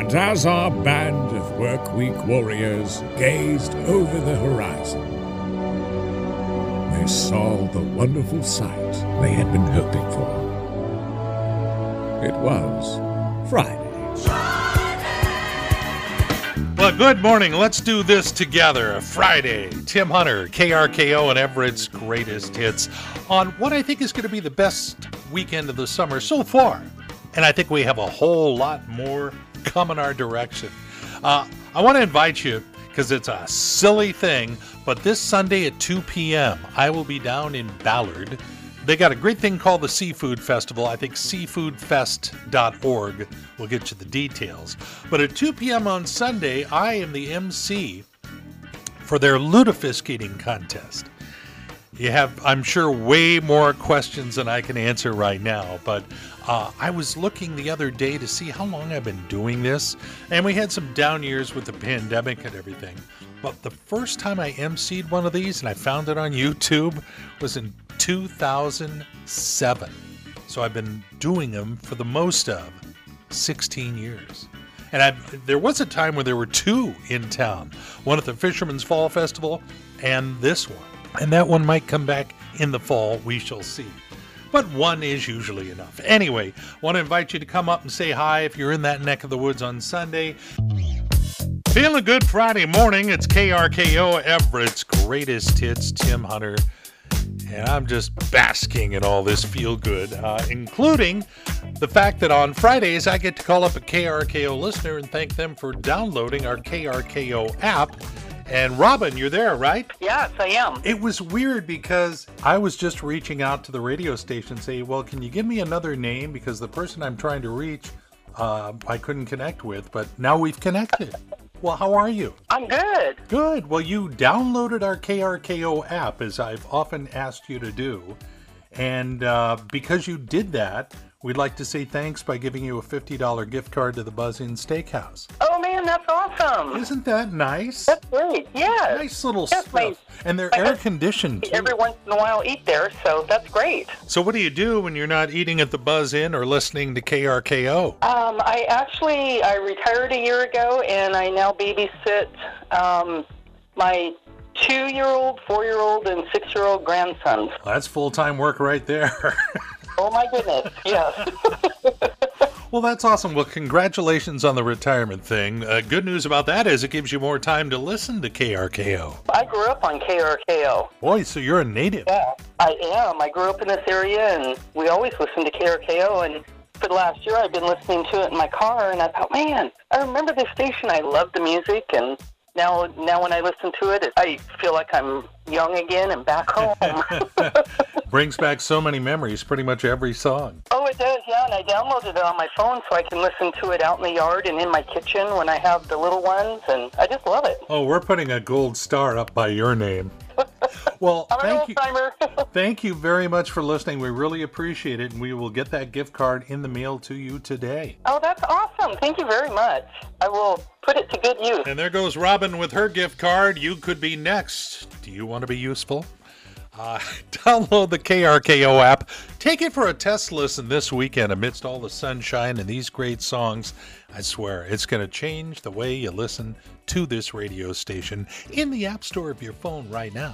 And as our band of work week warriors gazed over the horizon, they saw the wonderful sight they had been hoping for. It was Friday. Well, good morning. Let's do this together. Friday, Tim Hunter, KRKO, and Everett's Greatest Hits on what I think is going to be the best weekend of the summer so far. And I think we have a whole lot more coming our direction. I want to invite you, because it's a silly thing, but this Sunday at 2 p.m., I will be down in Ballard. They got a great thing called the Seafood Festival. I think seafoodfest.org will get you the details. But at 2 p.m. on Sunday, I am the MC for their lutefisk eating contest. You have, I'm sure, way more questions than I can answer right now, but I was looking the other day to see how long I've been doing this, and we had some down years with the pandemic and everything. But the first time I emceed one of these, and I found it on YouTube, was in 2007. So I've been doing them for the most of 16 years. And there was a time where there were two in town, one at the Fisherman's Fall Festival and this one. And that one might come back in the fall, we shall see. But one is usually enough. Anyway, want to invite you to come up and say hi if you're in that neck of the woods on Sunday. Feeling good Friday morning. It's KRKO Everett's Greatest Hits, Tim Hunter. And I'm just basking in all this feel good, including the fact that on Fridays I get to call up a KRKO listener and thank them for downloading our KRKO app. And Robin, you're there, right? Yes, I am. It was weird because I was just reaching out to the radio station saying, well, can you give me another name? Because the person I'm trying to reach, I couldn't connect with, but now we've connected. Well, how are you? I'm good. Good. Well, you downloaded our KRKO app, as I've often asked you to do. And because you did that, we'd like to say thanks by giving you a $50 gift card to the Buzz Inn Steakhouse. Oh, man, that's awesome. Isn't that nice? That's great, yeah. Nice little stuff. And they're air-conditioned, too. Every once in a while eat there, so that's great. So what do you do when you're not eating at the Buzz Inn or listening to KRKO? I retired a year ago, and I now babysit my 2-year-old, 4-year-old, and 6-year-old grandsons. Well, that's full-time work right there. Oh, my goodness, yes. Well, that's awesome. Well, congratulations on the retirement thing. Good news about that is it gives you more time to listen to KRKO. I grew up on KRKO. Boy, so you're a native. Yeah, I am. I grew up in this area, and we always listened to KRKO, and for the last year I've been listening to it in my car, and I thought, man, I remember this station. I love the music, and now when I listen to it, I feel like I'm young again and back home. Brings back so many memories, pretty much every song. Oh, it does, yeah, and I downloaded it on my phone so I can listen to it out in the yard and in my kitchen when I have the little ones, and I just love it. Oh, we're putting a gold star up by your name. Well, thank you very much for listening. We really appreciate it, and we will get that gift card in the mail to you today. Oh, that's awesome. Thank you very much. I will put it to good use. And there goes Robin with her gift card. You could be next. Do you want to be useful? Download the KRKO app. Take it for a test listen this weekend amidst all the sunshine and these great songs. I swear, it's going to change the way you listen to this radio station in the App Store of your phone right now.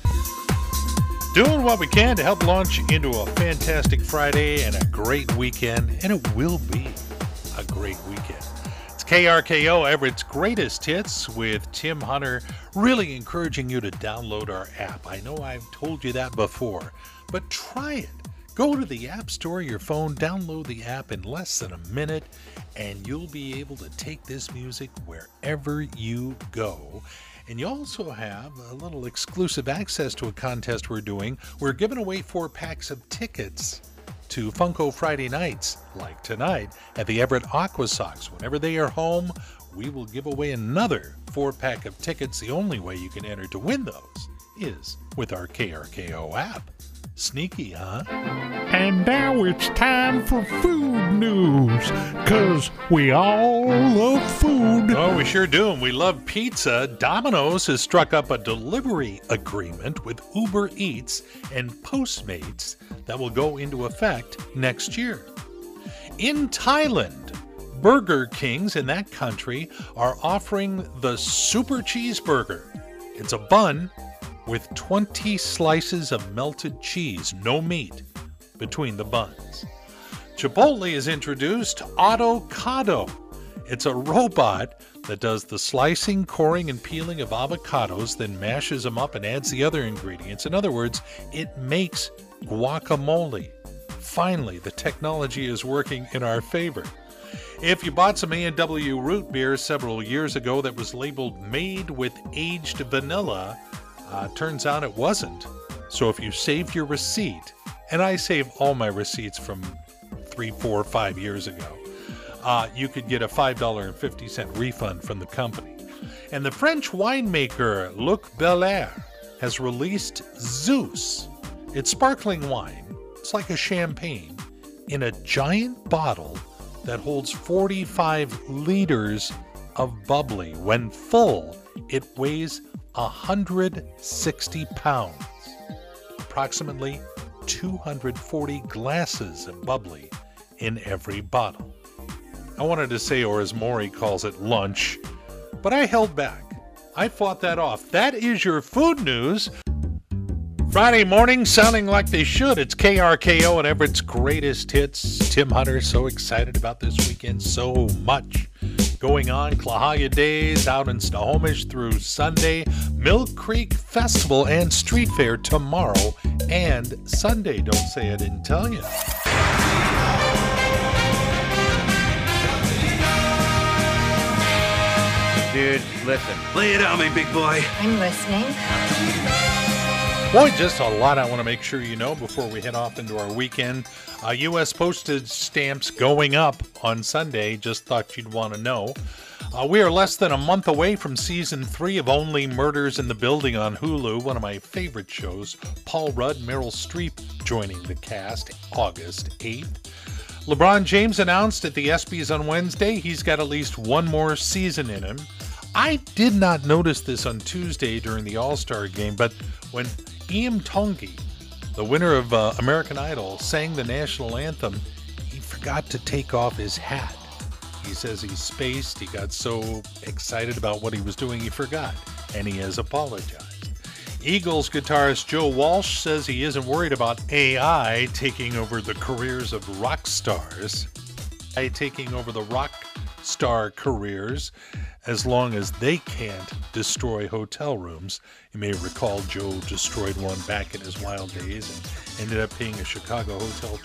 Doing what we can to help launch into a fantastic Friday and a great weekend, and it will be a great weekend. It's KRKO Everett's Greatest Hits with Tim Hunter, really encouraging you to download our app. I know I've told you that before, but try it. Go to the App Store of your phone, download the app in less than a minute, and you'll be able to take this music wherever you go. And you also have a little exclusive access to a contest we're doing. We're giving away 4 packs of tickets to Funko Friday nights, like tonight, at the Everett Aqua Sox. Whenever they are home, we will give away another 4-pack of tickets. The only way you can enter to win those is with our KRKO app. Sneaky, huh? And now it's time for food news, 'cause we all love food. Oh, we sure do, and we love pizza. Domino's has struck up a delivery agreement with Uber Eats and Postmates that will go into effect next year. In Thailand, Burger Kings in that country are offering the Super Cheeseburger. It's a bun with 20 slices of melted cheese, no meat, between the buns. Chipotle has introduced Autocado. It's a robot that does the slicing, coring, and peeling of avocados, then mashes them up and adds the other ingredients. In other words, it makes guacamole. Finally, the technology is working in our favor. If you bought some A&W root beer several years ago that was labeled made with aged vanilla, turns out it wasn't. So if you saved your receipt, and I save all my receipts from 3, 4, 5 years ago, you could get a $5.50 refund from the company. And the French winemaker Luc Belair has released Zeus. It's sparkling wine. It's like a champagne in a giant bottle that holds 45 liters of bubbly. When full, it weighs 160 pounds, approximately 240 glasses of bubbly in every bottle. I wanted to say, or as Maury calls it, lunch, but I held back. I fought that off. That is your food news. Friday morning, sounding like they should. It's KRKO and Everett's Greatest Hits. Tim Hunter, so excited about this weekend. So much going on. Klahaya Days out in Snohomish through Sunday. Mill Creek Festival and Street Fair tomorrow and Sunday. Don't say I didn't tell you. Dude, listen. Lay it on me, big boy. I'm listening. Boy, just a lot I want to make sure you know before we head off into our weekend. U.S. postage stamps going up on Sunday. Just thought you'd want to know. We are less than a month away from Season 3 of Only Murders in the Building on Hulu, one of my favorite shows. Paul Rudd, Meryl Streep joining the cast August 8th. LeBron James announced at the ESPYs on Wednesday he's got at least one more season in him. I did not notice this on Tuesday during the All-Star game, but when Ian Tongi, the winner of American Idol, sang the national anthem, he forgot to take off his hat. He says he's spaced. He got so excited about what he was doing, he forgot, and he has apologized. Eagles guitarist Joe Walsh says he isn't worried about AI taking over the careers of rock stars. Taking over the rock star careers as long as they can't destroy hotel rooms. You may recall Joe destroyed one back in his wild days and ended up paying a Chicago hotel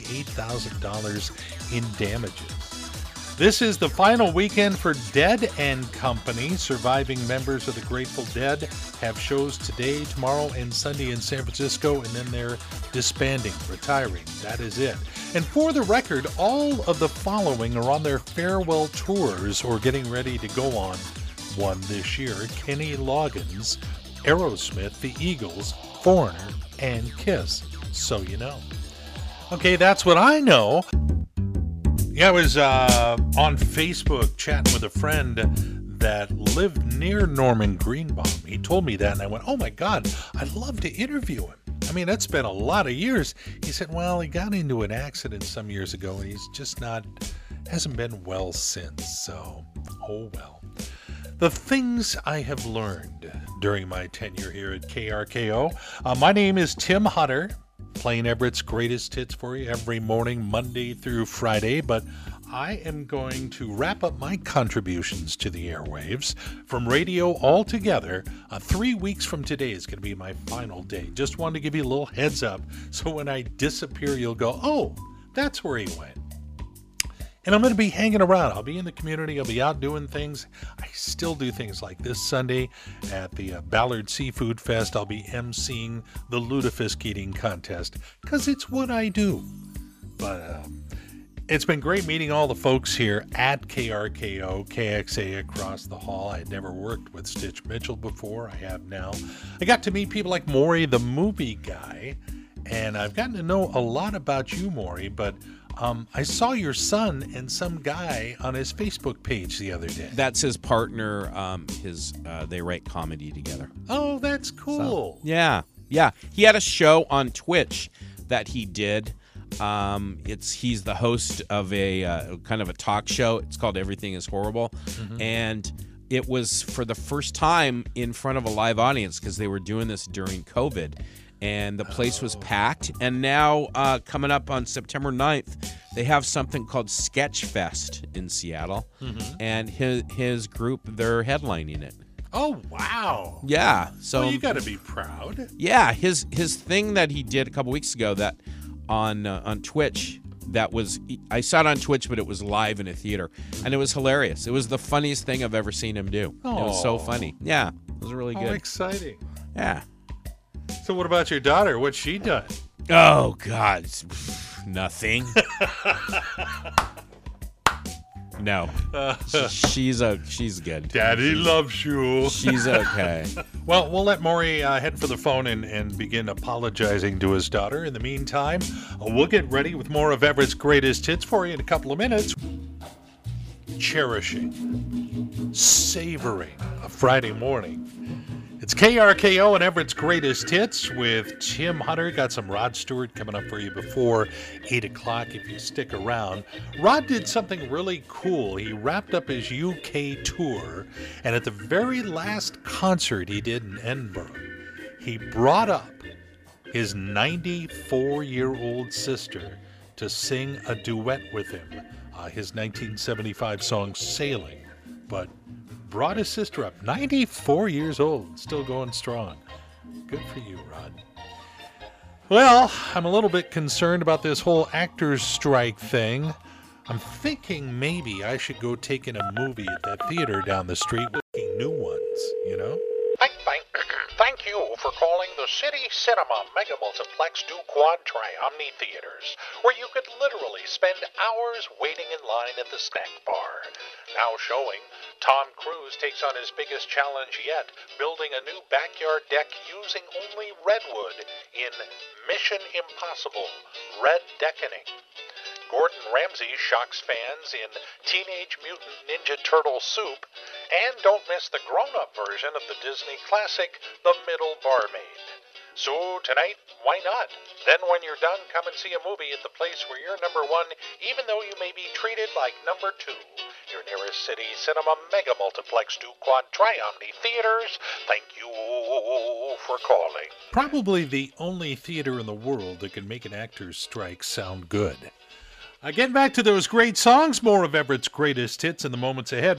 $28,000 in damages. This is the final weekend for Dead and Company. Surviving members of the Grateful Dead have shows today, tomorrow, and Sunday in San Francisco, and then they're disbanding, retiring. That is it. And for the record, all of the following are on their farewell tours or getting ready to go on one this year. Kenny Loggins, Aerosmith, the Eagles, Foreigner, and Kiss. So you know. Okay, that's what I know. Yeah, I was on Facebook chatting with a friend that lived near Norman Greenbaum. He told me that, and I went, oh my God, I'd love to interview him. I mean, that's been a lot of years. He said, well, he got into an accident some years ago, and he's just hasn't been well since. So, oh well. The things I have learned during my tenure here at KRKO. My name is Tim Hunter, playing Everett's Greatest Hits for you every morning, Monday through Friday, but I am going to wrap up my contributions to the airwaves from radio altogether. 3 weeks from today is going to be my final day. Just wanted to give you a little heads up so when I disappear, you'll go, oh, that's where he went. And I'm going to be hanging around. I'll be in the community. I'll be out doing things. I still do things like this Sunday at the Ballard Seafood Fest. I'll be emceeing the lutefisk eating contest because it's what I do. But it's been great meeting all the folks here at KRKO, KXA across the hall. I had never worked with Stitch Mitchell before. I have now. I got to meet people like Maury, the movie guy, and I've gotten to know a lot about you, Maury, but I saw your son and some guy on his Facebook page the other day. That's his partner. They write comedy together. Oh, that's cool. So, yeah. He had a show on Twitch that he did He's the host of a kind of a talk show. It's called Everything is Horrible. And it was for the first time in front of a live audience because they were doing this during COVID. And the place was packed. And now coming up on September 9th, they have something called Sketch Fest in Seattle. And his group, they're headlining it. Oh, wow. Yeah. So well, you got to be proud. Yeah, his thing that he did a couple weeks ago that on Twitch, I saw it on Twitch, but it was live in a theater, and it was hilarious. It was the funniest thing I've ever seen him do. It was so funny. Yeah, it was really good. Oh, exciting. Yeah. So what about your daughter? What's she done? Oh, God. Nothing. No. She's good. Daddy loves you. She's okay. Well, we'll let Maury head for the phone and begin apologizing to his daughter. In the meantime, we'll get ready with more of Everett's greatest hits for you in a couple of minutes. Cherishing, savoring a Friday morning. It's KRKO and Everett's greatest hits with Tim Hunter. Got some Rod Stewart coming up for you before 8 o'clock if you stick around. Rod did something really cool. He wrapped up his UK tour, and at the very last concert he did in Edinburgh, he brought up his 94-year-old sister to sing a duet with him, his 1975 song Sailing. But brought his sister up, 94 years old, still going strong. Good for you, Rod. Well, I'm a little bit concerned about this whole actors strike thing. I'm thinking maybe I should go take in a movie at that theater down the street with new ones, you know? Thank you for calling the City Cinema Mega Multiplex Du Quad Tri-Omni Theaters, where you could literally spend hours waiting in line at the snack bar. Now showing, Tom Cruise takes on his biggest challenge yet, building a new backyard deck using only redwood in Mission Impossible: Red Deckening. Gordon Ramsay shocks fans in Teenage Mutant Ninja Turtle Soup, and don't miss the grown-up version of the Disney classic, The Middle Barmaid. So tonight, why not? Then when you're done, come and see a movie at the place where you're number one, even though you may be treated like number two. Your nearest City Cinema Mega Multiplex Du Quad Tri-Omni Theaters, thank you for calling. Probably the only theater in the world that can make an actor's strike sound good. Getting back to those great songs, more of Everett's greatest hits in the moments ahead.